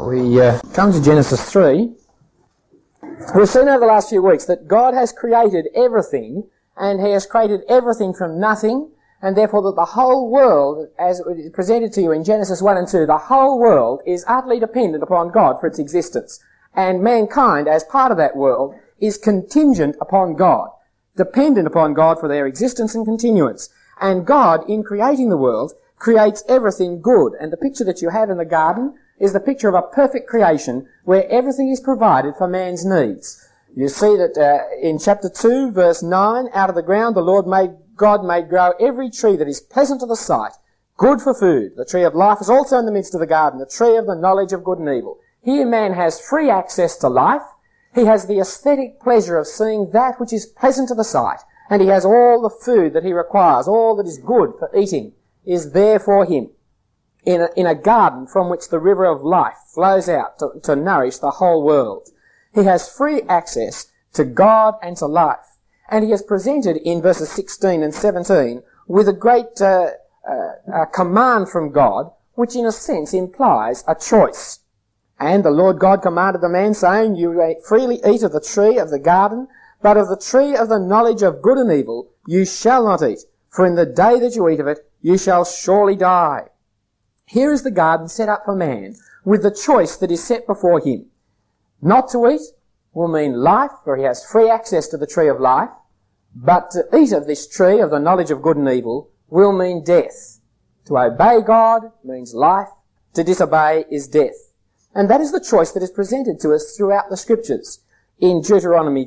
We come to Genesis 3. We've seen over the last few weeks that God has created everything, and He has created everything from nothing, and therefore that the whole world, as it is presented to you in Genesis 1 and 2, the whole world is utterly dependent upon God for its existence. And mankind, as part of that world, is contingent upon God, dependent upon God for their existence and continuance. And God, in creating the world, creates everything good. And the picture that you have in the garden is the picture of a perfect creation where everything is provided for man's needs. You see that in chapter 2, verse 9, out of the ground God made grow every tree that is pleasant to the sight, good for food. The tree of life is also in the midst of the garden, the tree of the knowledge of good and evil. Here man has free access to life. He has the aesthetic pleasure of seeing that which is pleasant to the sight, and he has all the food that he requires, all that is good for eating is there for him in a garden from which the river of life flows out to nourish the whole world. He has free access to God and to life. And he is presented in verses 16 and 17 with a great command from God, which in a sense implies a choice. And the Lord God commanded the man, saying, You may freely eat of the tree of the garden, but of the tree of the knowledge of good and evil you shall not eat, for in the day that you eat of it you shall surely die. Here is the garden set up for man, with the choice that is set before him. Not to eat will mean life, for he has free access to the tree of life, but to eat of this tree of the knowledge of good and evil will mean death. To obey God means life, to disobey is death. And that is the choice that is presented to us throughout the Scriptures. In Deuteronomy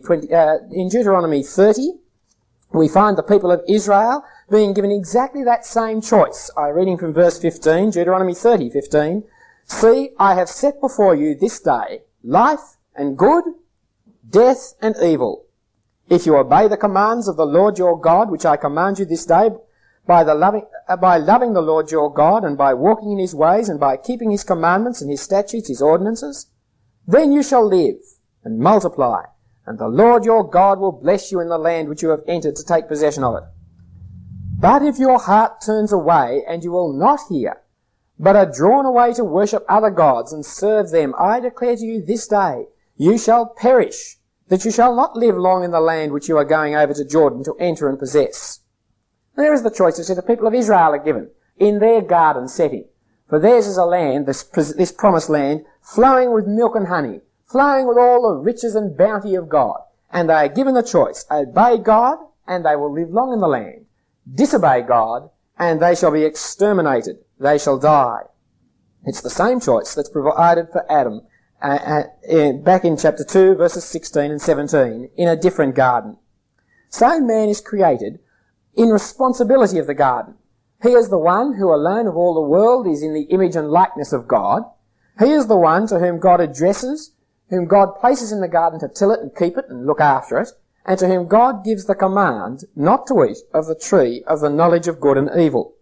30, we find the people of Israel being given exactly that same choice. Reading from verse 15, Deuteronomy 30:15, See, I have set before you this day life and good, death and evil. If you obey the commands of the Lord your God, which I command you this day, by loving the Lord your God, and by walking in his ways, and by keeping his commandments and his statutes, his ordinances, then you shall live and multiply, and the Lord your God will bless you in the land which you have entered to take possession of it. But if your heart turns away, and you will not hear, but are drawn away to worship other gods and serve them, I declare to you this day, you shall perish, that you shall not live long in the land which you are going over to Jordan to enter and possess. And there is the choice that the people of Israel are given in their garden setting. For theirs is a land, this promised land, flowing with milk and honey, flowing with all the riches and bounty of God. And they are given the choice, obey God, and they will live long in the land. Disobey God, and they shall be exterminated. They shall die. It's the same choice that's provided for Adam back in chapter 2, verses 16 and 17, in a different garden. So man is created in responsibility of the garden. He is the one who alone of all the world is in the image and likeness of God. He is the one to whom God addresses, whom God places in the garden to till it and keep it and look after it, and to whom God gives the command not to eat of the tree of the knowledge of good and evil.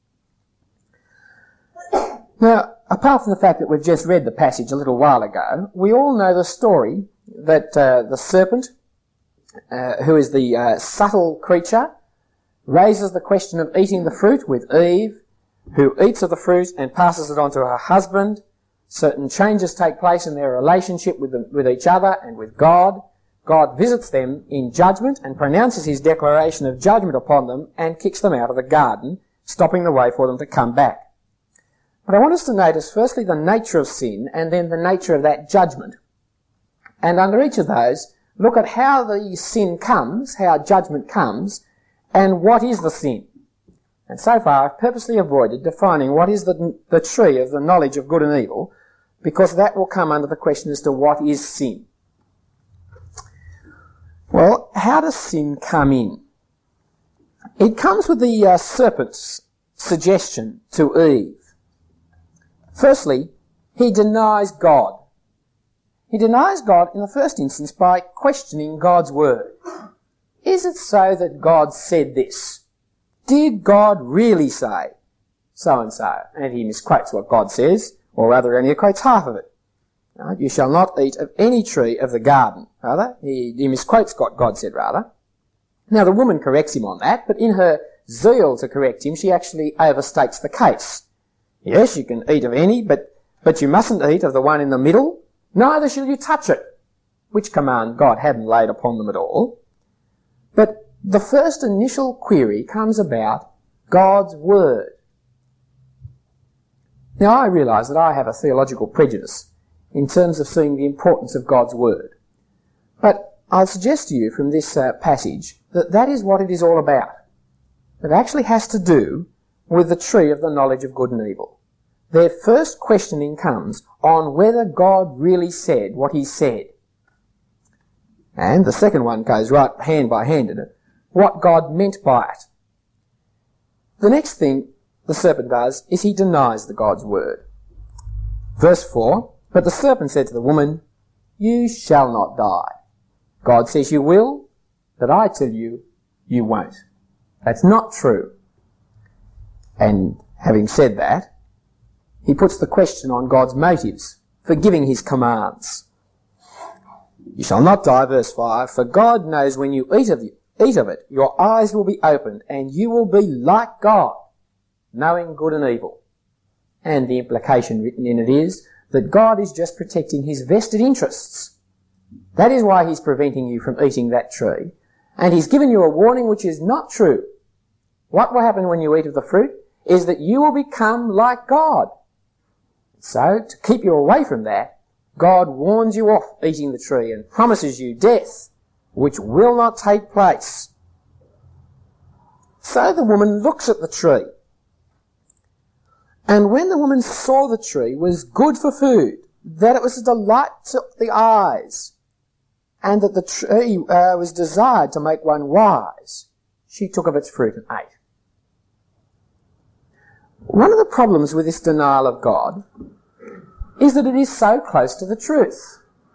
Now, apart from the fact that we've just read the passage a little while ago, we all know the story that the serpent, who is the subtle creature, raises the question of eating the fruit with Eve, who eats of the fruit and passes it on to her husband. Certain changes take place in their relationship with each other and with God. God visits them in judgment and pronounces his declaration of judgment upon them and kicks them out of the garden, stopping the way for them to come back. But I want us to notice firstly the nature of sin and then the nature of that judgment. And under each of those, look at how the sin comes, how judgment comes, and what is the sin. And so far I've purposely avoided defining what is the tree of the knowledge of good and evil, because that will come under the question as to what is sin. Well, how does sin come in? It comes with the serpent's suggestion to Eve. Firstly, he denies God. He denies God in the first instance by questioning God's word. Is it so that God said this? Did God really say so-and-so? And he misquotes what God says, or rather only quotes half of it. You shall not eat of any tree of the garden. Rather, he misquotes what God said, rather. Now, the woman corrects him on that, but in her zeal to correct him, she actually overstates the case. Yes, you can eat of any, but But you mustn't eat of the one in the middle, neither shall you touch it, which command God hadn't laid upon them at all. But the first initial query comes about God's Word. Now, I realise that I have a theological prejudice in terms of seeing the importance of God's Word. But I'll suggest to you from this passage that that is what it is all about. It actually has to do with the tree of the knowledge of good and evil. Their first questioning comes on whether God really said what he said. And the second one goes right hand by hand in it, what God meant by it. The next thing the serpent does is he denies the God's word. Verse 4, but the serpent said to the woman, you shall not die. God says you will, but I tell you, you won't. That's not true. And having said that, he puts the question on God's motives for giving his commands. You shall not die, verse 5, for God knows when you eat of it, your eyes will be opened, and you will be like God, knowing good and evil. And the implication written in it is that God is just protecting his vested interests. That is why he's preventing you from eating that tree. And he's given you a warning which is not true. What will happen when you eat of the fruit is that you will become like God. So, to keep you away from that, God warns you off eating the tree and promises you death, which will not take place. So the woman looks at the tree. And when the woman saw the tree was good for food, that it was a delight to the eyes, and that the tree was desired to make one wise, she took of its fruit and ate. One of the problems with this denial of God is that it is so close to the truth.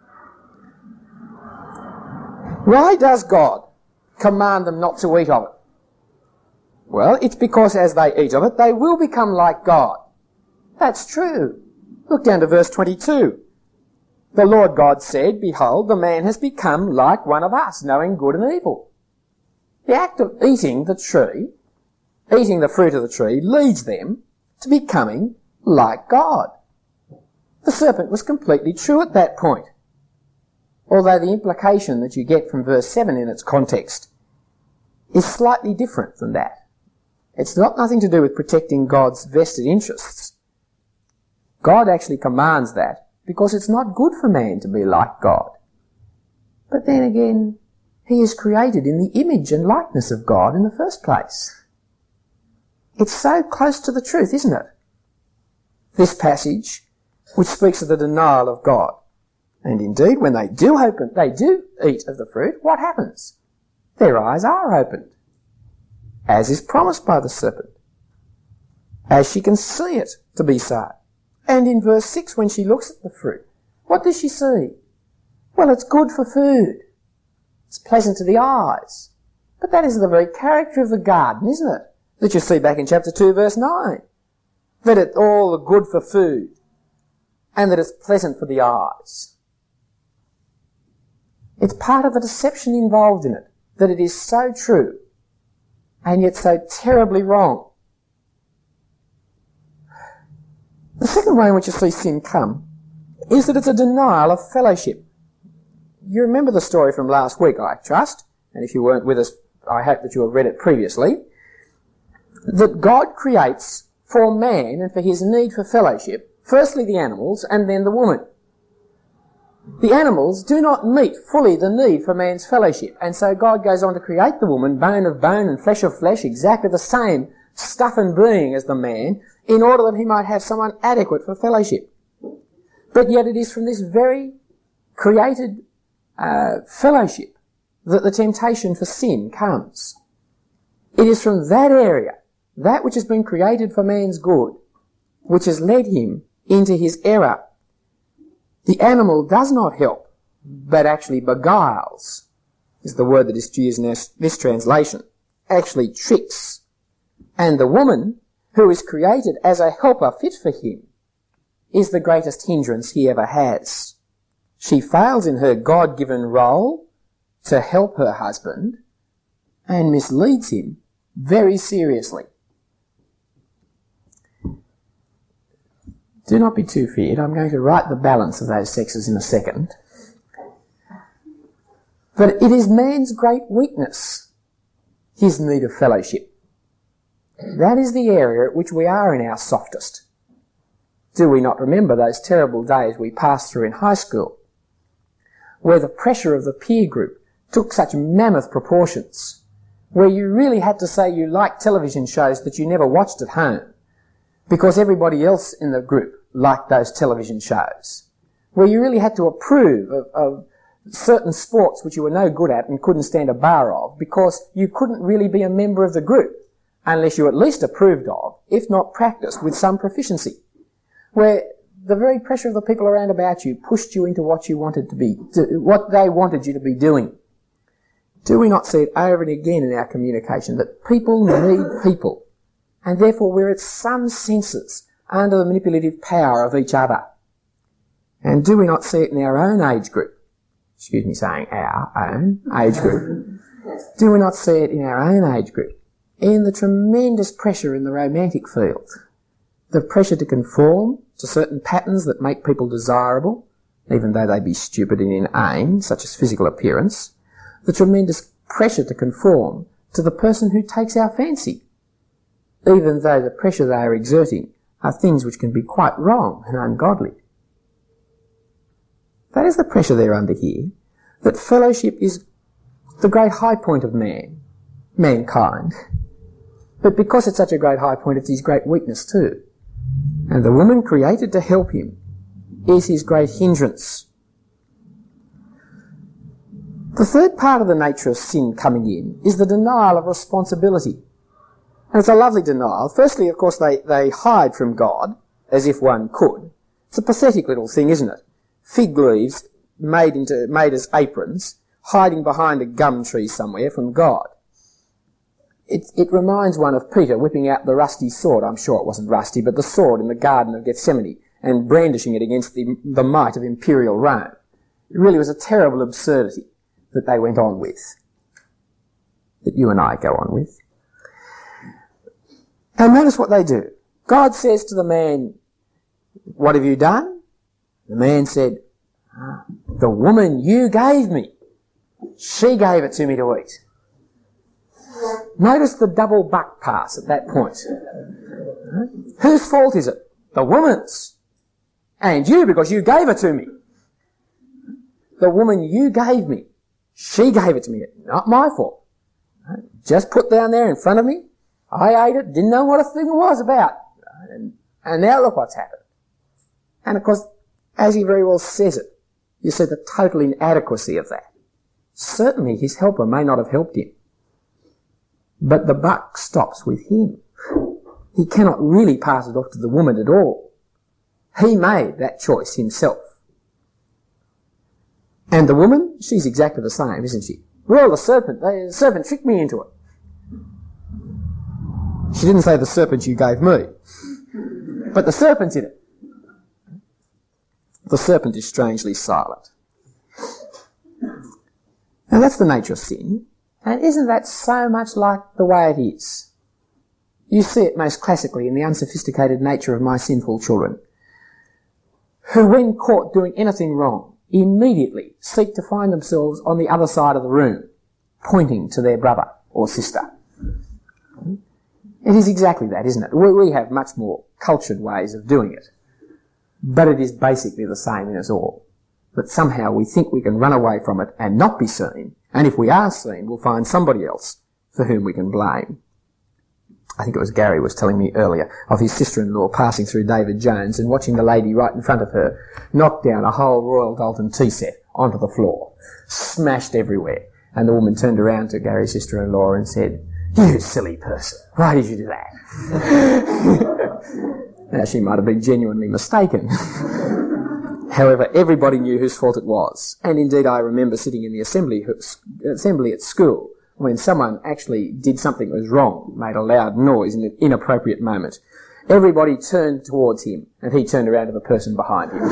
Why does God command them not to eat of it? Well, it's because as they eat of it, they will become like God. That's true. Look down to verse 22. The Lord God said, behold, the man has become like one of us, knowing good and evil. The act of eating the tree, eating the fruit of the tree, leads them to becoming like God. The serpent was completely true at that point. Although the implication that you get from verse 7 in its context is slightly different than that. It's got nothing to do with protecting God's vested interests. God actually commands that because it's not good for man to be like God. But then again, he is created in the image and likeness of God in the first place. It's so close to the truth, isn't it? This passage, which speaks of the denial of God. And indeed, when they do eat of the fruit, what happens? Their eyes are opened, as is promised by the serpent, as she can see it to be so. And in verse 6, when she looks at the fruit, what does she see? Well, it's good for food. It's pleasant to the eyes. But that is the very character of the garden, isn't it? That you see back in chapter 2, verse 9. That it's all good for food, and that it's pleasant for the eyes. It's part of the deception involved in it, that it is so true, and yet so terribly wrong. The second way in which you see sin come is that it's a denial of fellowship. You remember the story from last week, I trust, and if you weren't with us, I hope that you have read it previously, that God creates for man and for his need for fellowship, firstly the animals and then the woman. The animals do not meet fully the need for man's fellowship, and so God goes on to create the woman, bone of bone and flesh of flesh, exactly the same stuff and being as the man, in order that he might have someone adequate for fellowship. But yet it is from this very created fellowship that the temptation for sin comes. It is from that area, that which has been created for man's good, which has led him into his error. The animal does not help, but actually beguiles, is the word that is used in this translation, actually tricks. And the woman, who is created as a helper fit for him, is the greatest hindrance he ever has. She fails in her God-given role to help her husband and misleads him very seriously. Do not be too feared. I'm going to write the balance of those sexes in a second. But it is man's great weakness, his need of fellowship. That is the area at which we are in our softest. Do we not remember those terrible days we passed through in high school, where the pressure of the peer group took such mammoth proportions, where you really had to say you liked television shows that you never watched at home, because everybody else in the group liked those television shows, where you really had to approve of certain sports which you were no good at and couldn't stand a bar of, because you couldn't really be a member of the group unless you at least approved of, if not practiced with some proficiency, where the very pressure of the people around about you pushed you into what you wanted to be, what they wanted you to be doing. Do we not see it over and again in our communication that people need people, and therefore we're at some senses under the manipulative power of each other? And do we not see it in our own age group? Excuse me saying our own age group. Do we not see it in our own age group? In the tremendous pressure in the romantic field. The pressure to conform to certain patterns that make people desirable, even though they be stupid and inane, such as physical appearance. The tremendous pressure to conform to the person who takes our fancy, even though the pressure they are exerting are things which can be quite wrong and ungodly. That is the pressure they're under here, that fellowship is the great high point of mankind. But because it's such a great high point, it's his great weakness too. And the woman created to help him is his great hindrance. The third part of the nature of sin coming in is the denial of responsibility. And it's a lovely denial. Firstly, of course, they hide from God, as if one could. It's a pathetic little thing, isn't it? Fig leaves made as aprons, hiding behind a gum tree somewhere from God. It reminds one of Peter whipping out the rusty sword. I'm sure it wasn't rusty, but the sword in the Garden of Gethsemane, and brandishing it against the might of imperial Rome. It really was a terrible absurdity that they went on with, that you and I go on with. And notice what they do. God says to the man, "What have you done?" The man said, "The woman you gave me, she gave it to me to eat." Notice the double buck pass at that point. Whose fault is it? The woman's. And you, because you gave it to me. The woman you gave me, she gave it to me. Not my fault. Just put down there in front of me. I ate it, didn't know what a thing was about. And now look what's happened. And of course, as he very well says it, you see the total inadequacy of that. Certainly his helper may not have helped him. But the buck stops with him. He cannot really pass it off to the woman at all. He made that choice himself. And the woman, she's exactly the same, isn't she? Well, the serpent tricked me into it. She didn't say the serpent you gave me, but the serpent's in it. The serpent is strangely silent. Now that's the nature of sin. And isn't that so much like the way it is? You see it most classically in the unsophisticated nature of my sinful children, who, when caught doing anything wrong, immediately seek to find themselves on the other side of the room, pointing to their brother or sister. It is exactly that, isn't it? We have much more cultured ways of doing it. But it is basically the same in us all. That somehow we think we can run away from it and not be seen, and if we are seen, we'll find somebody else for whom we can blame. I think it was Gary was telling me earlier of his sister-in-law passing through David Jones and watching the lady right in front of her knock down a whole Royal Dalton tea set onto the floor, smashed everywhere. And the woman turned around to Gary's sister-in-law and said, "You silly person, why did you do that?" Now, she might have been genuinely mistaken. However, everybody knew whose fault it was. And indeed, I remember sitting in the assembly at school when someone actually did something that was wrong, made a loud noise in an inappropriate moment. Everybody turned towards him, and he turned around to the person behind him.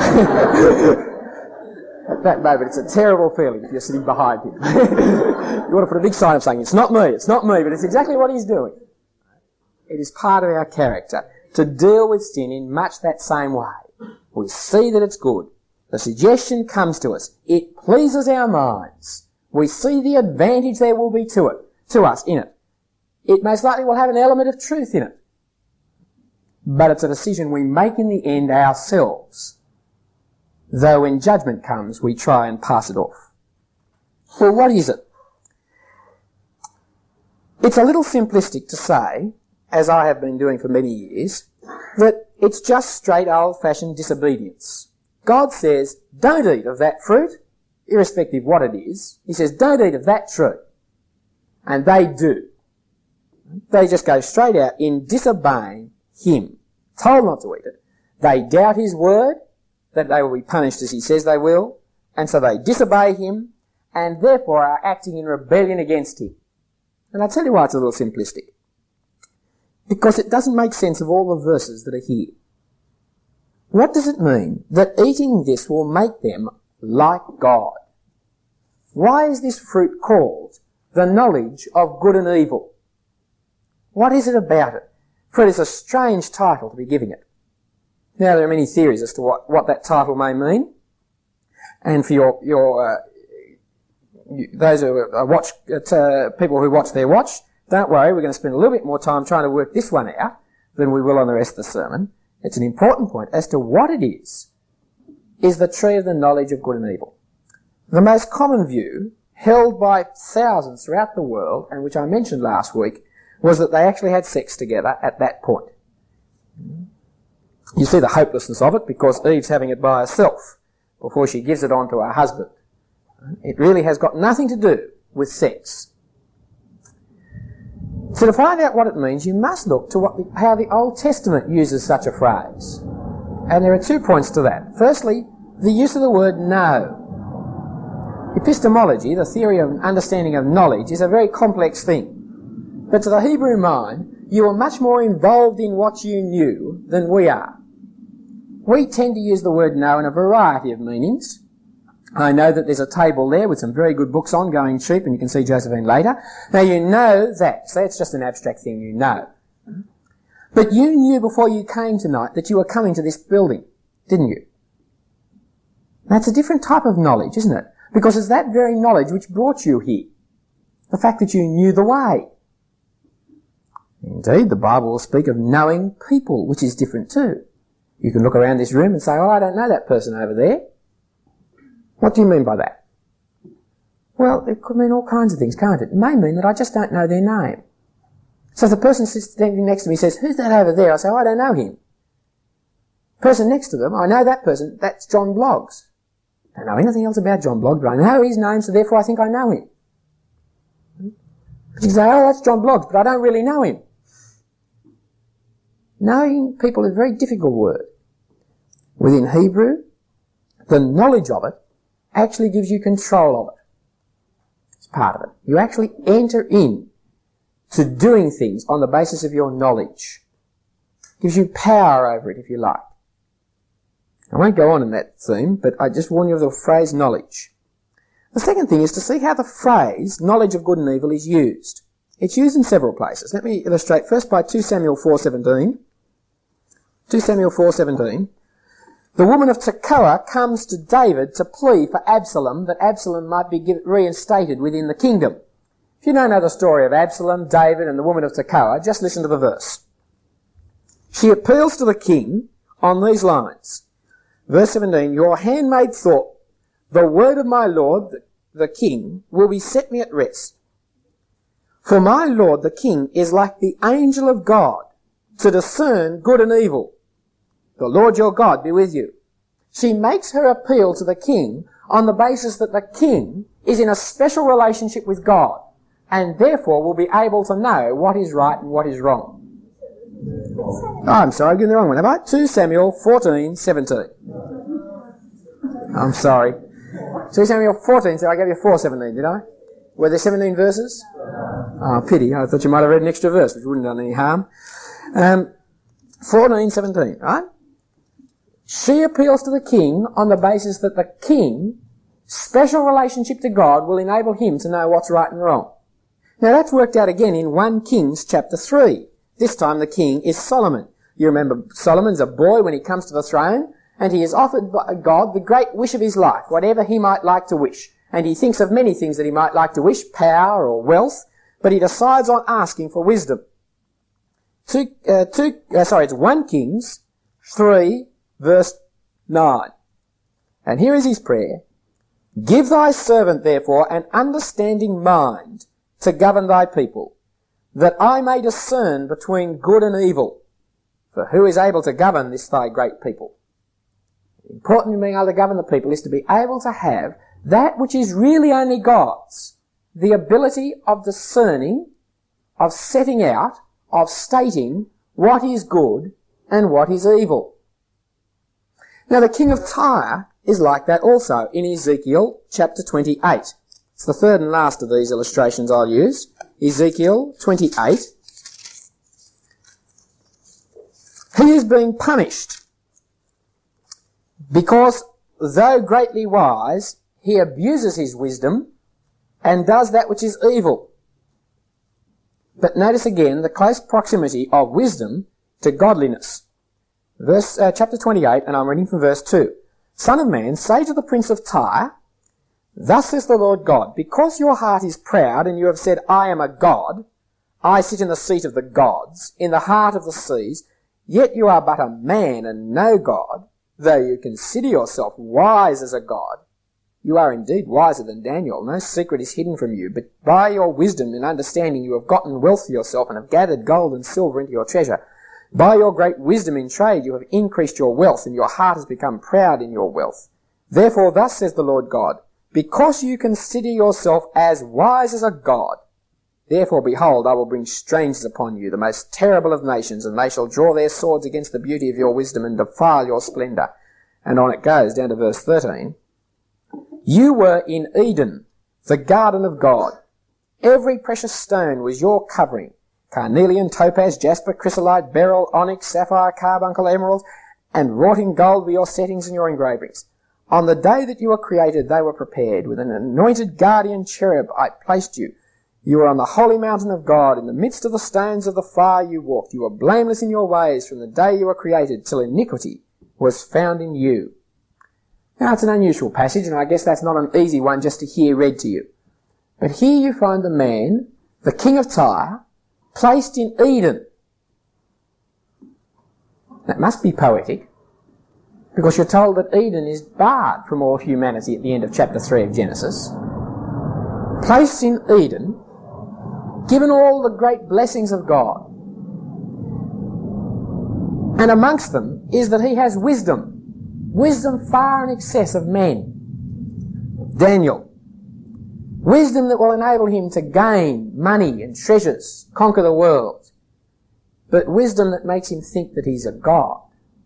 At that moment, it's a terrible feeling if you're sitting behind him. You want to put a big sign up saying, it's not me, but it's exactly what he's doing. It is part of our character to deal with sin in much that same way. We see that it's good. The suggestion comes to us. It pleases our minds. We see the advantage there will be to us in it. It most likely will have an element of truth in it. But it's a decision we make in the end ourselves. Though when judgment comes, we try and pass it off. Well, what is it? It's a little simplistic to say, as I have been doing for many years, that it's just straight old-fashioned disobedience. God says, don't eat of that fruit, irrespective what it is. He says, don't eat of that tree. And they do. They just go straight out in disobeying Him. Told not to eat it. They doubt His word, that they will be punished as He says they will, and so they disobey Him, and therefore are acting in rebellion against Him. And I'll tell you why it's a little simplistic. Because it doesn't make sense of all the verses that are here. What does it mean that eating this will make them like God? Why is this fruit called the knowledge of good and evil? What is it about it? For it is a strange title to be giving it. Now, there are many theories as to what that title may mean. And for those who watch, people who watch their watch, don't worry, we're going to spend a little bit more time trying to work this one out than we will on the rest of the sermon. It's an important point as to what it is the tree of the knowledge of good and evil. The most common view, held by thousands throughout the world, and which I mentioned last week, was that they actually had sex together at that point. You see the hopelessness of it because Eve's having it by herself before she gives it on to her husband. It really has got nothing to do with sex. So to find out what it means, you must look to how the Old Testament uses such a phrase. And there are 2 points to that. Firstly, the use of the word know. Epistemology, the theory of understanding of knowledge, is a very complex thing. But to the Hebrew mind, you are much more involved in what you knew than we are. We tend to use the word know in a variety of meanings. I know that there's a table there with some very good books on, going cheap, and you can see Josephine later. Now, you know that. So it's just an abstract thing you know. But you knew before you came tonight that you were coming to this building, didn't you? That's a different type of knowledge, isn't it? Because it's that very knowledge which brought you here. The fact that you knew the way. Indeed, the Bible will speak of knowing people, which is different too. You can look around this room and say, oh, I don't know that person over there. What do you mean by that? Well, it could mean all kinds of things, can't it? It may mean that I just don't know their name. So if the person standing next to me says, who's that over there? I say, oh, I don't know him. Person next to them, I know that person, that's John Bloggs. I don't know anything else about John Bloggs, but I know his name, so therefore I think I know him. But you say, oh, that's John Bloggs, but I don't really know him. Knowing people is a very difficult word. Within Hebrew, the knowledge of it actually gives you control of it. It's part of it. You actually enter in to doing things on the basis of your knowledge. It gives you power over it, if you like. I won't go on in that theme, but I just warn you of the phrase knowledge. The second thing is to see how the phrase knowledge of good and evil is used. It's used in several places. Let me illustrate first by 2 Samuel 4:17. 2 Samuel 4:17. The woman of Tekoa comes to David to plead for Absalom, that Absalom might be reinstated within the kingdom. If you don't know the story of Absalom, David and the woman of Tekoa, just listen to the verse. She appeals to the king on these lines. Verse 17, your handmaid thought, the word of my lord, the king, will be set me at rest. For my lord, the king, is like the angel of God, to discern good and evil. The Lord your God be with you. She makes her appeal to the king on the basis that the king is in a special relationship with God, and therefore will be able to know what is right and what is wrong. Oh, I'm sorry, I'm getting the wrong one, have I? 2 Samuel 14:17. I'm sorry. 2 Samuel 14, so I gave you 4:17, did I? Were there 17 verses? Oh, pity. I thought you might have read an extra verse, which wouldn't have done any harm. 14:17, right? She appeals to the king on the basis that the king's special relationship to God will enable him to know what's right and wrong. Now that's worked out again in 1 Kings chapter 3. This time the king is Solomon. You remember Solomon's a boy when he comes to the throne, and he has offered God the great wish of his life, whatever he might like to wish. And he thinks of many things that he might like to wish, power or wealth, but he decides on asking for wisdom. It's 1 Kings 3 verse 9. And here is his prayer. Give thy servant therefore an understanding mind to govern thy people, that I may discern between good and evil. For who is able to govern this thy great people? Important in being able to govern the people is to be able to have that which is really only God's, the ability of discerning, of setting out, of stating what is good and what is evil. Now the king of Tyre is like that also in Ezekiel chapter 28. It's the third and last of these illustrations I'll use. Ezekiel 28. He is being punished because, though greatly wise, he abuses his wisdom and does that which is evil. But notice again the close proximity of wisdom to godliness. Chapter 28, and I'm reading from verse 2. Son of man, say to the prince of Tyre, Thus says the Lord God, because your heart is proud, and you have said, I am a god, I sit in the seat of the gods, in the heart of the seas, yet you are but a man and no God, though you consider yourself wise as a god. You are indeed wiser than Daniel. No secret is hidden from you, but by your wisdom and understanding you have gotten wealth for yourself and have gathered gold and silver into your treasure. By your great wisdom in trade you have increased your wealth, and your heart has become proud in your wealth. Therefore thus says the Lord God, because you consider yourself as wise as a god, therefore behold, I will bring strangers upon you, the most terrible of nations, and they shall draw their swords against the beauty of your wisdom and defile your splendour. And on it goes, down to verse 13. You were in Eden, the garden of God. Every precious stone was your covering. Carnelian, topaz, jasper, chrysolite, beryl, onyx, sapphire, carbuncle, emerald, and wrought in gold were your settings and your engravings. On the day that you were created, they were prepared. With an anointed guardian cherub I placed you. You were on the holy mountain of God. In the midst of the stones of the fire you walked. You were blameless in your ways from the day you were created till iniquity was found in you. Now, it's an unusual passage, and I guess that's not an easy one just to hear read to you. But here you find the man, the king of Tyre, placed in Eden. That must be poetic, because you're told that Eden is barred from all humanity at the end of chapter 3 of Genesis. Placed in Eden, given all the great blessings of God. And amongst them is that he has wisdom. Wisdom far in excess of men. Daniel. Wisdom that will enable him to gain money and treasures, conquer the world. But wisdom that makes him think that he's a god.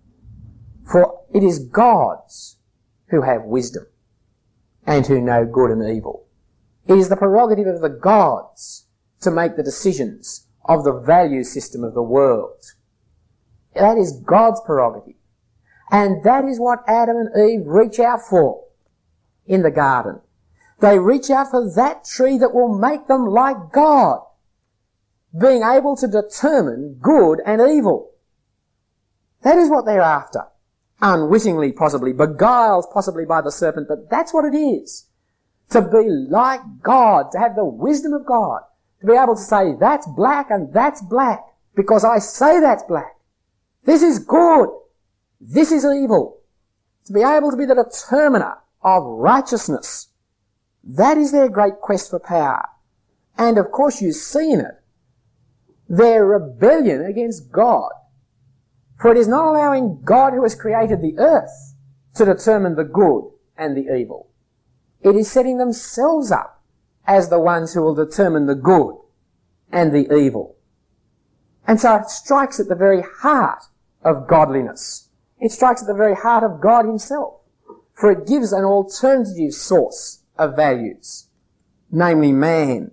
For it is gods who have wisdom and who know good and evil. It is the prerogative of the gods to make the decisions of the value system of the world. That is God's prerogative. And that is what Adam and Eve reach out for in the garden. They reach out for that tree that will make them like God, being able to determine good and evil. That is what they're after. Unwittingly, possibly, beguiled possibly by the serpent, but that's what it is. To be like God, to have the wisdom of God, to be able to say, that's black and that's black, because I say that's black. This is good. This is evil. To be able to be the determiner of righteousness. That is their great quest for power. And of course you see in it their rebellion against God. For it is not allowing God who has created the earth to determine the good and the evil. It is setting themselves up as the ones who will determine the good and the evil. And so it strikes at the very heart of godliness. It strikes at the very heart of God himself, for it gives an alternative source of values, namely man.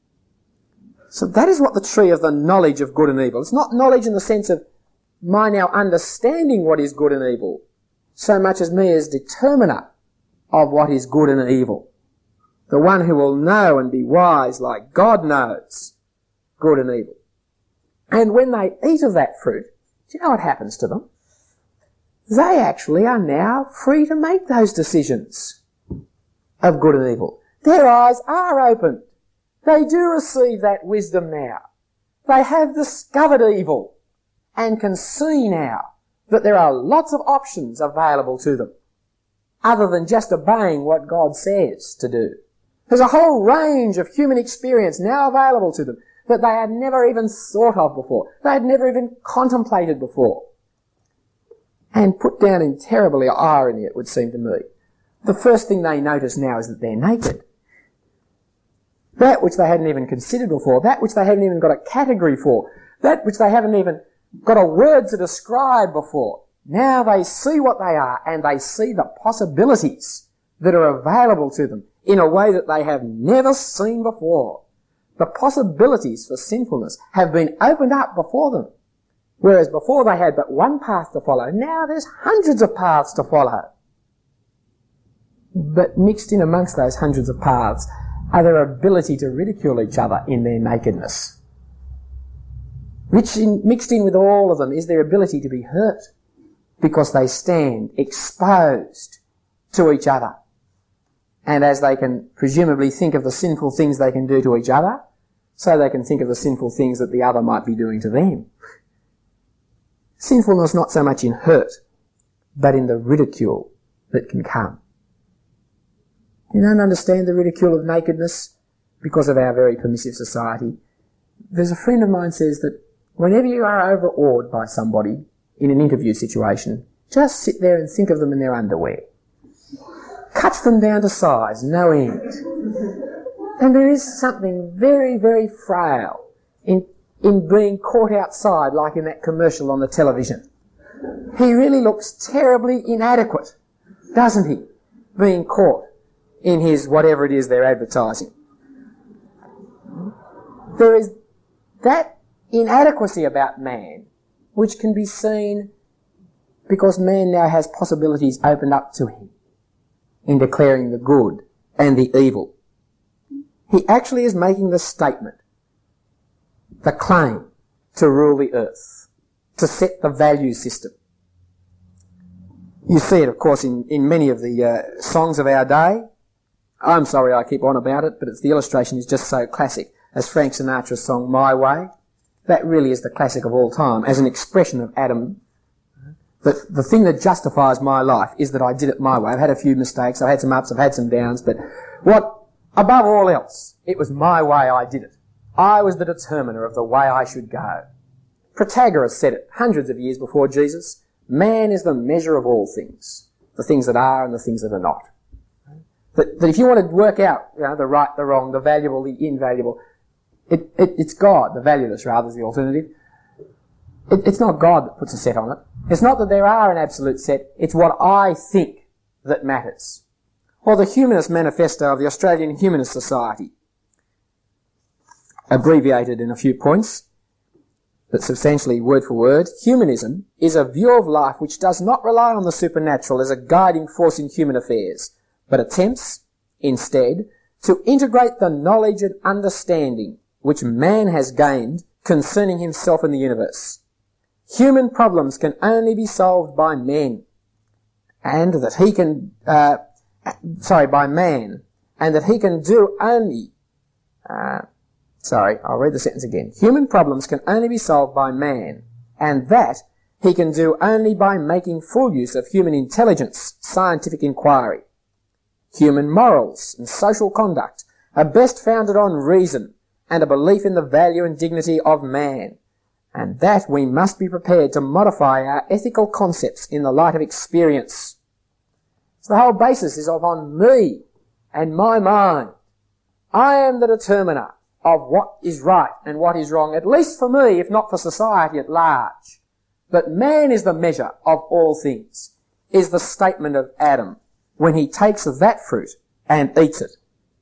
So that is what the tree of the knowledge of good and evil. It's not knowledge in the sense of my now understanding what is good and evil, so much as me as determiner of what is good and evil. The one who will know and be wise like God knows good and evil. And when they eat of that fruit, do you know what happens to them? they actually are now free to make those decisions of good and evil. Their eyes are opened. They do receive that wisdom now. They have discovered evil and can see now that there are lots of options available to them other than just obeying what God says to do. There's a whole range of human experience now available to them that they had never even thought of before. They had never even contemplated before. And put down in terrible irony, it would seem to me, the first thing they notice now is that they're naked. That which they hadn't even considered before, that which they hadn't even got a category for, that which they haven't even got a word to describe before. Now they see what they are, and they see the possibilities that are available to them in a way that they have never seen before. The possibilities for sinfulness have been opened up before them. Whereas before they had but one path to follow, now there's hundreds of paths to follow. But mixed in amongst those hundreds of paths are their ability to ridicule each other in their nakedness. Mixed in with all of them is their ability to be hurt because they stand exposed to each other. And as they can presumably think of the sinful things they can do to each other, so they can think of the sinful things that the other might be doing to them. Sinfulness not so much in hurt, but in the ridicule that can come. You don't understand the ridicule of nakedness because of our very permissive society. There's a friend of mine says that whenever you are overawed by somebody in an interview situation, just sit there and think of them in their underwear. Cuts them down to size, no end. And there is something very, very frail in being caught outside, like in that commercial on the television. He really looks terribly inadequate, doesn't he, being caught in his whatever it is they're advertising. There is that inadequacy about man which can be seen because man now has possibilities opened up to him in declaring the good and the evil. He actually is making the statement, the claim to rule the earth, to set the value system. You see it, of course, in many of the songs of our day. I'm sorry I keep on about it, but the illustration is just so classic. As Frank Sinatra's song, My Way, that really is the classic of all time, as an expression of Adam. But the thing that justifies my life is that I did it my way. I've had a few mistakes, I've had some ups, I've had some downs, but above all else, it was my way I did it. I was the determiner of the way I should go. Protagoras said it hundreds of years before Jesus. Man is the measure of all things, the things that are and the things that are not. That if you want to work out, the right, the wrong, the valuable, the invaluable, it's God, the valueless rather, is the alternative. It's not God that puts a set on it. It's not that there are an absolute set, it's what I think that matters. Or the Humanist Manifesto of the Australian Humanist Society, abbreviated in a few points, but substantially word for word. Humanism is a view of life which does not rely on the supernatural as a guiding force in human affairs, but attempts, instead, to integrate the knowledge and understanding which man has gained concerning himself and the universe. Human problems can only be solved by men, and that he can, by man, and that he can do only, I'll read the sentence again. Human problems can only be solved by man, and that he can do only by making full use of human intelligence, scientific inquiry. Human morals and social conduct are best founded on reason and a belief in the value and dignity of man, and that we must be prepared to modify our ethical concepts in the light of experience. So the whole basis is upon me and my mind. I am the determiner of what is right and what is wrong, at least for me, if not for society at large. But man is the measure of all things, is the statement of Adam when he takes of that fruit and eats it.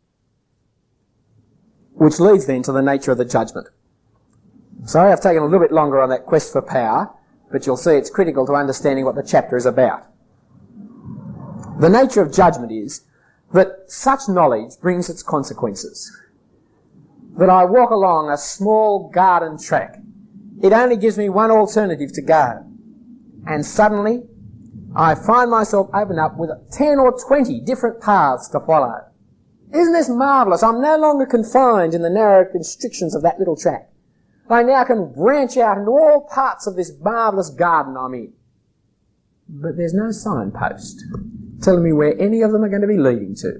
Which leads then to the nature of the judgment. Sorry, I've taken a little bit longer on that quest for power, but you'll see it's critical to understanding what the chapter is about. The nature of judgment is that such knowledge brings its consequences. That I walk along a small garden track. It only gives me one alternative to go. And suddenly, I find myself opened up with 10 or 20 different paths to follow. Isn't this marvellous? I'm no longer confined in the narrow constrictions of that little track. I now can branch out into all parts of this marvellous garden I'm in. But there's no signpost telling me where any of them are going to be leading to.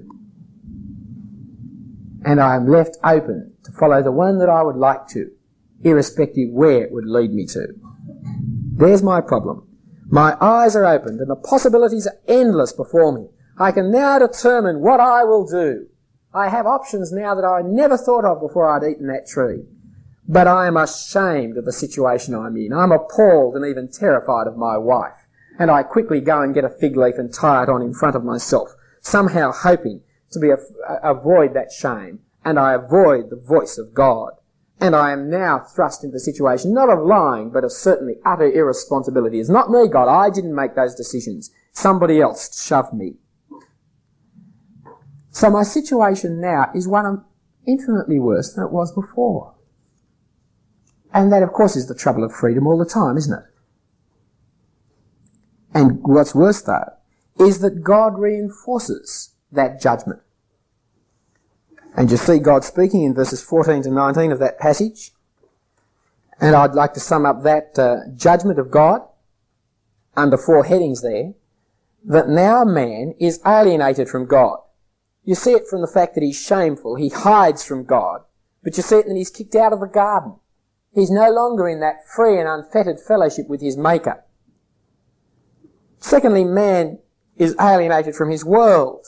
And I am left open to follow the one that I would like to, irrespective where it would lead me to. There's my problem. My eyes are opened and the possibilities are endless before me. I can now determine what I will do. I have options now that I never thought of before I'd eaten that tree. But I am ashamed of the situation I'm in. I'm appalled and even terrified of my wife. And I quickly go and get a fig leaf and tie it on in front of myself, somehow hoping to avoid that shame. And I avoid the voice of God. And I am now thrust into the situation, not of lying, but of certainly utter irresponsibility. It's not me, God. I didn't make those decisions. Somebody else shoved me. So my situation now is one infinitely worse than it was before. And that, of course, is the trouble of freedom all the time, isn't it? And what's worse, though, is that God reinforces that judgment. And you see God speaking in verses 14 to 19 of that passage. And I'd like to sum up that judgment of God under 4 headings there, that now man is alienated from God. You see it from the fact that he's shameful, he hides from God, but you see it that he's kicked out of the garden. He's no longer in that free and unfettered fellowship with his Maker. Secondly, man is alienated from his world.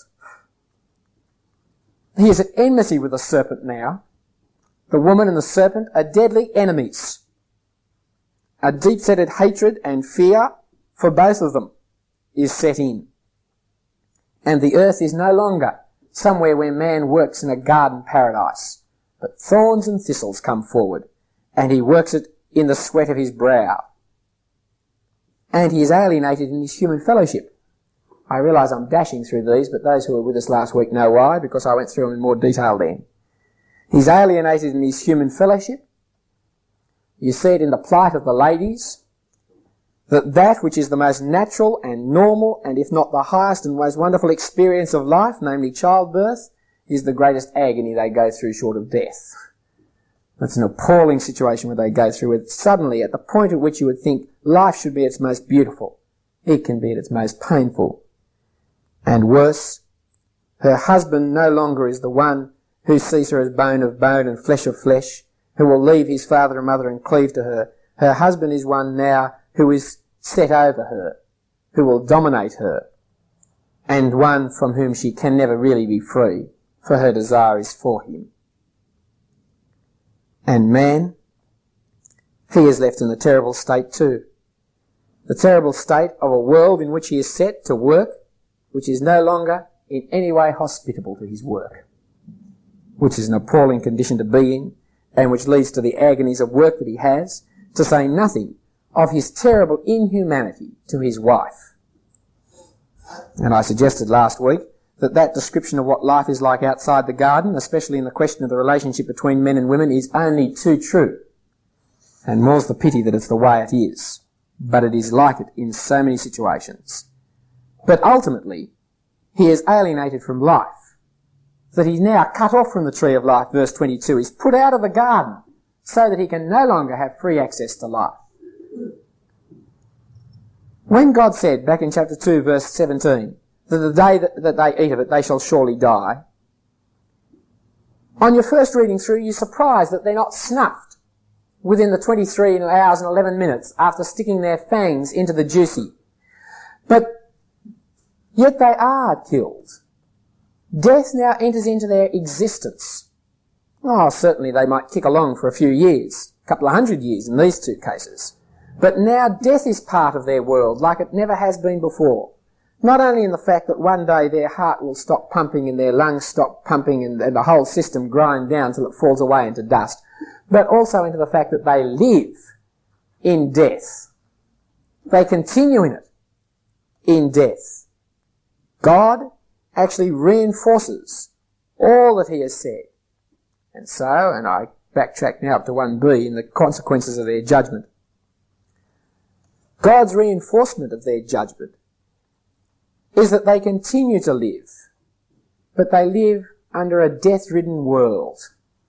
He is at enmity with the serpent now. The woman and the serpent are deadly enemies. A deep-seated hatred and fear for both of them is set in. And the earth is no longer somewhere where man works in a garden paradise, but thorns and thistles come forward, and he works it in the sweat of his brow. And he is alienated in his human fellowship. I realise I'm dashing through these, but those who were with us last week know why, because I went through them in more detail then. He's alienated in his human fellowship. You see it in the plight of the ladies, that which is the most natural and normal, and if not the highest and most wonderful experience of life, namely childbirth, is the greatest agony they go through short of death. That's an appalling situation where they go through it. Suddenly, at the point at which you would think life should be at its most beautiful, it can be at its most painful. And worse, her husband no longer is the one who sees her as bone of bone and flesh of flesh, who will leave his father and mother and cleave to her. Her husband is one now who is set over her, who will dominate her, and one from whom she can never really be free, for her desire is for him. And man, he is left in the terrible state too. The terrible state of a world in which he is set to work, which is no longer in any way hospitable to his work, which is an appalling condition to be in, and which leads to the agonies of work that he has, to say nothing of his terrible inhumanity to his wife. And I suggested last week that that description of what life is like outside the garden, especially in the question of the relationship between men and women, is only too true. And more's the pity that it's the way it is. But it is like it in so many situations. But ultimately, he is alienated from life. That he's now cut off from the tree of life, verse 22. He's put out of the garden so that he can no longer have free access to life. When God said, back in chapter 2, verse 17, that the day that they eat of it, they shall surely die, on your first reading through, you're surprised that they're not snuffed within the 23 hours and 11 minutes after sticking their fangs into the juicy. But yet they are killed. Death now enters into their existence. Oh, certainly they might kick along for a few years, a couple of 100 years in these two cases. But now death is part of their world like it never has been before. Not only in the fact that one day their heart will stop pumping and their lungs stop pumping and the whole system grind down till it falls away into dust, but also into the fact that they live in death. They continue in it, in death. God actually reinforces all that he has said. And so, and I backtrack now up to 1b in the consequences of their judgment. God's reinforcement of their judgment is that they continue to live, but they live under a death-ridden world.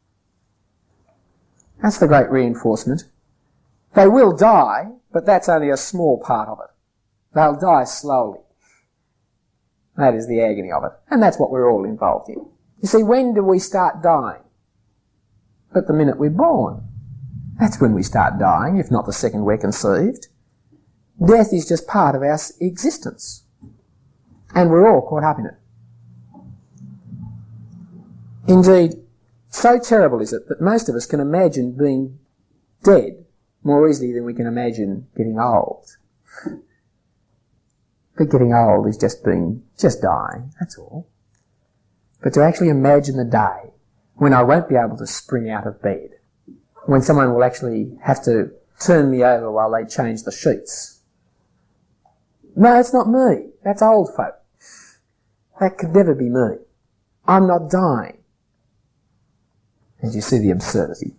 That's the great reinforcement. They will die, but that's only a small part of it. They'll die slowly. That is the agony of it. And that's what we're all involved in. You see, when do we start dying? But the minute we're born. That's when we start dying, if not the second we're conceived. Death is just part of our existence. And we're all caught up in it. Indeed, so terrible is it that most of us can imagine being dead more easily than we can imagine getting old. But getting old is just dying, that's all. But to actually imagine the day when I won't be able to spring out of bed, when someone will actually have to turn me over while they change the sheets. No, it's not me. That's old folk. That could never be me. I'm not dying. And you see the absurdity.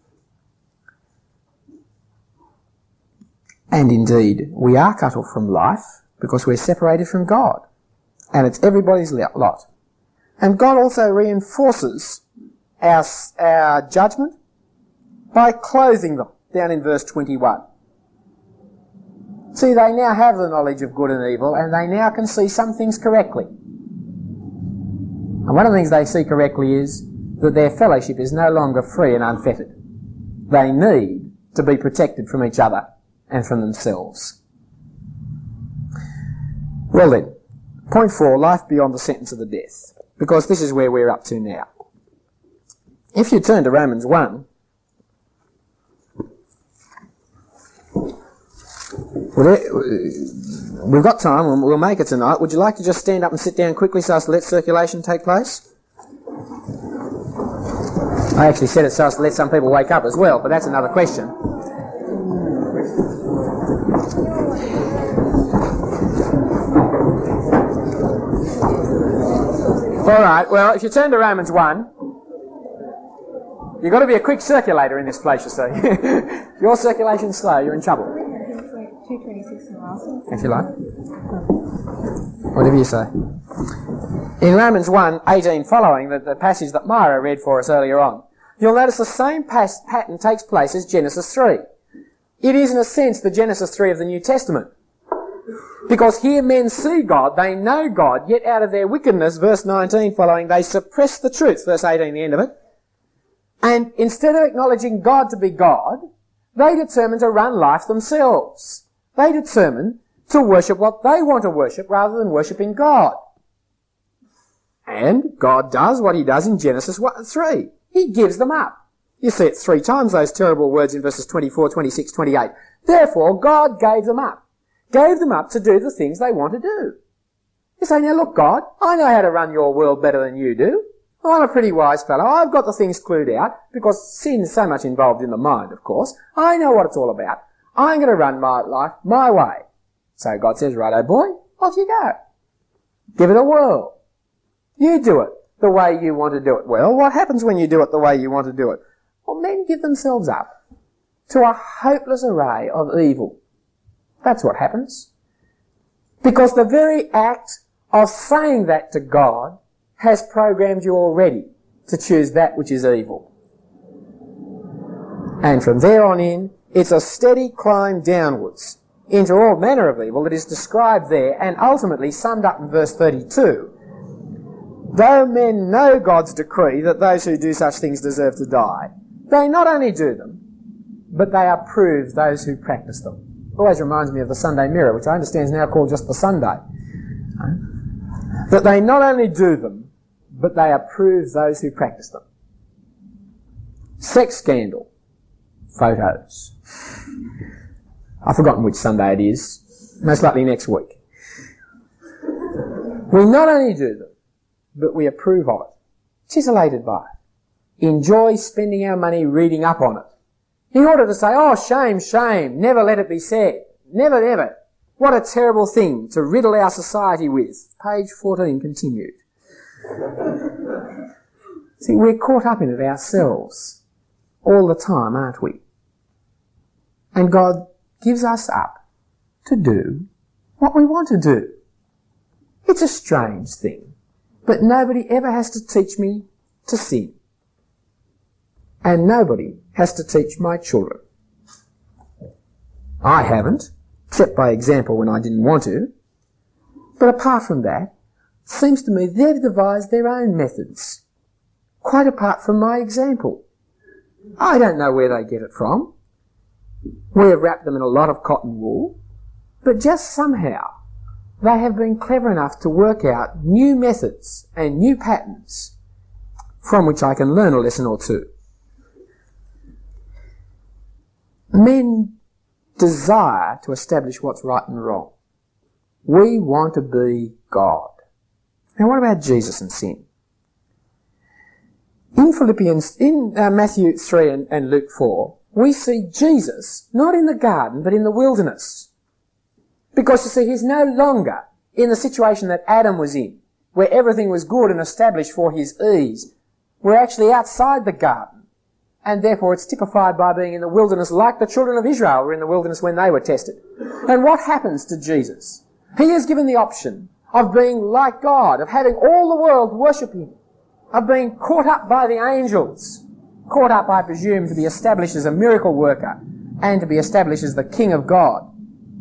And indeed, we are cut off from life because we're separated from God. And it's everybody's lot. And God also reinforces our judgment by clothing them, down in verse 21. See, they now have the knowledge of good and evil, and they now can see some things correctly. And one of the things they see correctly is that their fellowship is no longer free and unfettered. They need to be protected from each other and from themselves. Well then, point 4, life beyond the sentence of the death, because this is where we're up to now. If you turn to Romans 1, we've got time, we'll make it tonight. Would you like to just stand up and sit down quickly so as to let circulation take place? I actually said it so as to let some people wake up as well, but that's another question. Alright, well, if you turn to Romans 1, you've got to be a quick circulator in this place, you see. If your circulation's slow, you're in trouble. 226 in the last one. If you like. Whatever you say. In Romans 1, 18 following, the passage that Myra read for us earlier on, you'll notice the same pattern takes place as Genesis 3. It is, in a sense, the Genesis 3 of the New Testament. Because here men see God, they know God, yet out of their wickedness, verse 19 following, they suppress the truth, verse 18, the end of it. And instead of acknowledging God to be God, they determine to run life themselves. They determine to worship what they want to worship rather than worshipping God. And God does what he does in Genesis 3. He gives them up. You see it 3 times, those terrible words in verses 24, 26, 28. Therefore, God gave them up. Gave them up to do the things they want to do. You say, now look, God, I know how to run your world better than you do. I'm a pretty wise fellow. I've got the things clued out, because sin's so much involved in the mind, of course. I know what it's all about. I'm going to run my life my way. So God says, righto boy, off you go. Give it a whirl. You do it the way you want to do it. Well, what happens when you do it the way you want to do it? Well, men give themselves up to a hopeless array of evil. That's what happens. Because the very act of saying that to God has programmed you already to choose that which is evil. And from there on in, it's a steady climb downwards into all manner of evil that is described there and ultimately summed up in verse 32. Though men know God's decree that those who do such things deserve to die, they not only do them, but they approve those who practice them. Always reminds me of the Sunday Mirror, which I understand is now called just the Sunday. That they not only do them, but they approve those who practice them. Sex scandal. Photos. I've forgotten which Sunday it is. Most likely next week. We not only do them, but we approve of it. Titillated by it. Enjoy spending our money reading up on it. In order to say, oh, shame, shame, never let it be said. Never, never. What a terrible thing to riddle our society with. Page 14 continued. See, we're caught up in it ourselves all the time, aren't we? And God gives us up to do what we want to do. It's a strange thing, but nobody ever has to teach me to sin. And nobody has to teach my children. I haven't, except by example when I didn't want to. But apart from that, it seems to me they've devised their own methods, quite apart from my example. I don't know where they get it from. We have wrapped them in a lot of cotton wool, but just somehow they have been clever enough to work out new methods and new patterns from which I can learn a lesson or two. Men desire to establish what's right and wrong. We want to be God. Now what about Jesus and sin? In Matthew 3 and Luke 4, we see Jesus not in the garden but in the wilderness. Because you see, he's no longer in the situation that Adam was in, where everything was good and established for his ease. We're actually outside the garden. And therefore it's typified by being in the wilderness like the children of Israel were in the wilderness when they were tested. And what happens to Jesus? He is given the option of being like God, of having all the world worship him, of being caught up by the angels, caught up, I presume, to be established as a miracle worker and to be established as the King of God.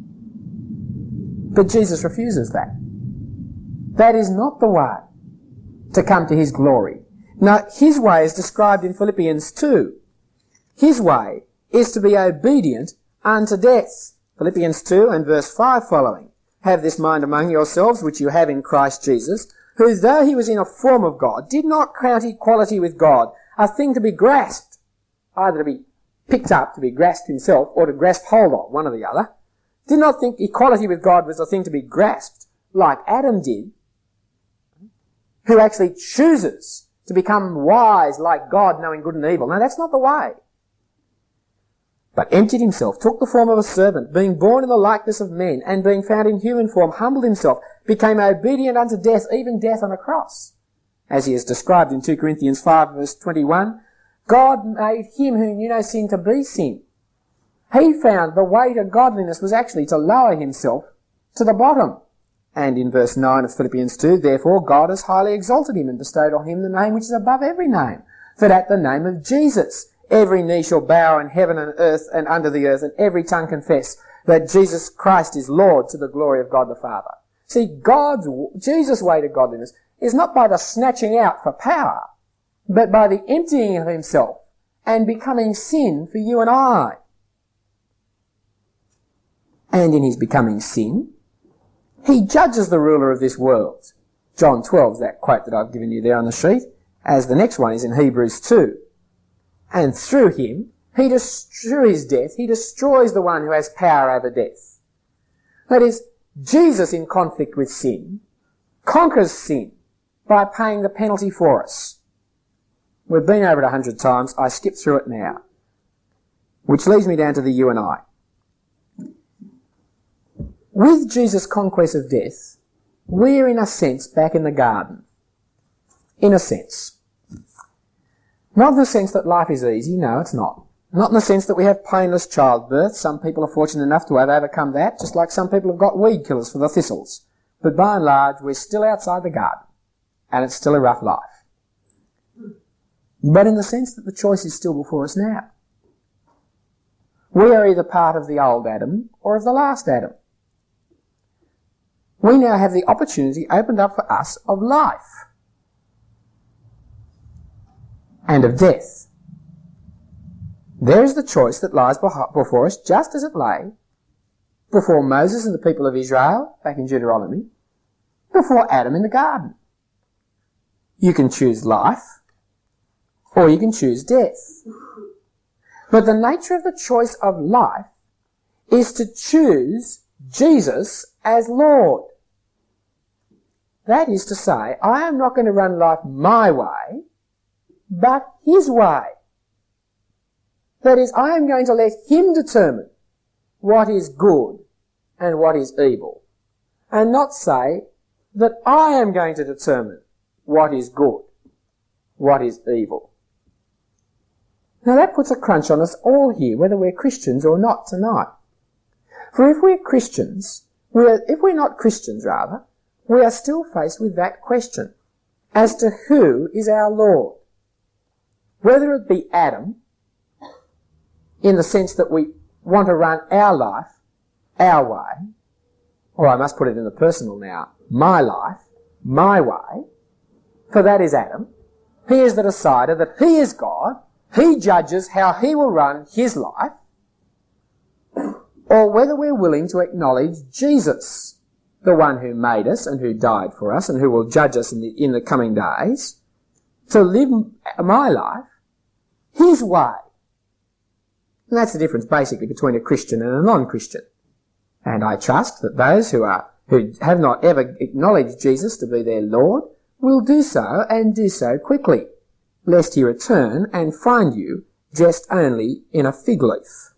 But Jesus refuses that. That is not the way to come to his glory. Now, his way is described in Philippians 2. His way is to be obedient unto death. Philippians 2 and verse 5 following. Have this mind among yourselves, which you have in Christ Jesus, who, though he was in a form of God, did not count equality with God a thing to be grasped, either to be picked up, to be grasped himself, or to grasp hold of, one or the other. Did not think equality with God was a thing to be grasped, like Adam did, who actually chooses to become wise like God, knowing good and evil. Now, that's not the way. But emptied himself, took the form of a servant, being born in the likeness of men, and being found in human form, humbled himself, became obedient unto death, even death on a cross. As he is described in 2 Corinthians 5 verse 21, God made him who knew no sin to be sin. He found the way to godliness was actually to lower himself to the bottom. And in verse 9 of Philippians 2, therefore God has highly exalted him and bestowed on him the name which is above every name, that at the name of Jesus every knee shall bow in heaven and earth and under the earth, and every tongue confess that Jesus Christ is Lord, to the glory of God the Father. See, Jesus' way to godliness is not by the snatching out for power, but by the emptying of himself and becoming sin for you and I. And in his becoming sin, he judges the ruler of this world. John 12, that quote that I've given you there on the sheet, as the next one is in Hebrews 2. And through him, through his death, he destroys the one who has power over death. That is, Jesus in conflict with sin conquers sin by paying the penalty for us. We've been over it 100 times. I skip through it now. Which leads me down to the you and I. With Jesus' conquest of death, we're in a sense back in the garden. In a sense. Not in the sense that life is easy, no, it's not. Not in the sense that we have painless childbirth. Some people are fortunate enough to have overcome that, just like some people have got weed killers for the thistles. But by and large, we're still outside the garden, and it's still a rough life. But in the sense that the choice is still before us now. We are either part of the old Adam or of the last Adam. We now have the opportunity opened up for us of life and of death. There is the choice that lies before us, just as it lay before Moses and the people of Israel, back in Deuteronomy, before Adam in the garden. You can choose life, or you can choose death. But the nature of the choice of life is to choose Jesus as Lord. That is to say, I am not going to run life my way, but his way. That is, I am going to let him determine what is good and what is evil, and not say that I am going to determine what is good, what is evil. Now that puts a crunch on us all here, whether we're Christians or not tonight. For if we're not Christians, we are still faced with that question as to who is our Lord. Whether it be Adam, in the sense that we want to run our life our way, or I must put it in the personal now, my life, my way, for that is Adam. He is the decider that he is God. He judges how he will run his life. Or whether we're willing to acknowledge Jesus, the one who made us and who died for us and who will judge us in the coming days, to live my life his way. And that's the difference basically between a Christian and a non-Christian. And I trust that those who have not ever acknowledged Jesus to be their Lord will do so, and do so quickly, lest he return and find you dressed only in a fig leaf.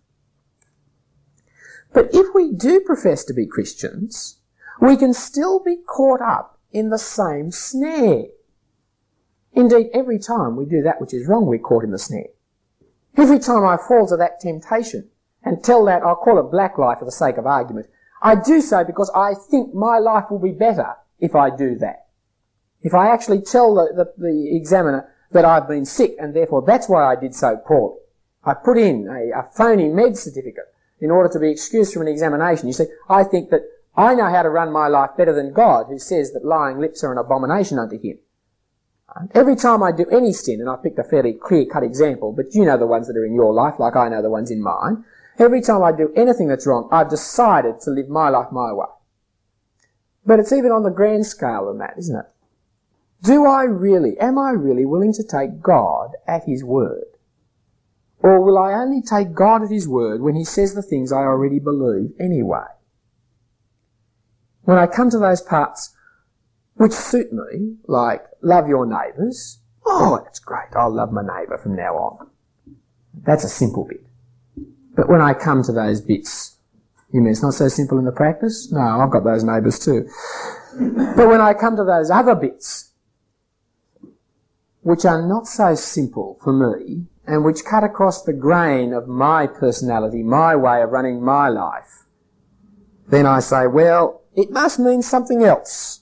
But if we do profess to be Christians, we can still be caught up in the same snare. Indeed, every time we do that which is wrong, we're caught in the snare. Every time I fall to that temptation and tell that, I'll call it black lie for the sake of argument, I do so because I think my life will be better if I do that. If I actually tell the examiner that I've been sick and therefore that's why I did so poorly, I put in a phony med certificate in order to be excused from an examination. You see, I think that I know how to run my life better than God, who says that lying lips are an abomination unto him. Every time I do any sin, and I've picked a fairly clear-cut example, but you know the ones that are in your life like I know the ones in mine, every time I do anything that's wrong, I've decided to live my life my way. But it's even on the grand scale than that, isn't it? Am I really willing to take God at his word? Or will I only take God at his word when he says the things I already believe anyway? When I come to those parts which suit me, like love your neighbours, oh, that's great, I'll love my neighbour from now on. That's a simple bit. But when I come to those bits, you mean it's not so simple in the practice? No, I've got those neighbours too. But when I come to those other bits, which are not so simple for me, and which cut across the grain of my personality, my way of running my life, then I say, well, it must mean something else.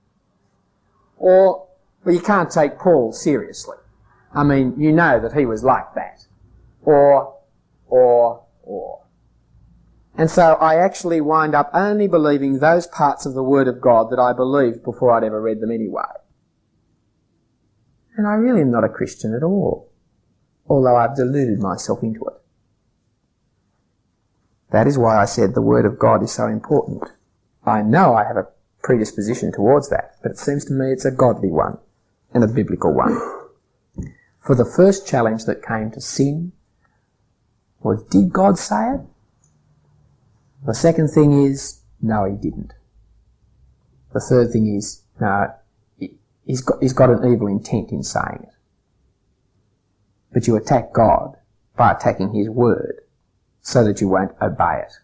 Or, well, you can't take Paul seriously. I mean, you know that he was like that. Or. And so I actually wind up only believing those parts of the Word of God that I believed before I'd ever read them anyway. And I really am not a Christian at all, although I've deluded myself into it. That is why I said the Word of God is so important. I know I have a predisposition towards that, but it seems to me it's a godly one and a biblical one. For the first challenge that came to sin was, did God say it? The second thing is, no, he didn't. The third thing is, no, he's got an evil intent in saying it. But you attack God by attacking his word so that you won't obey it.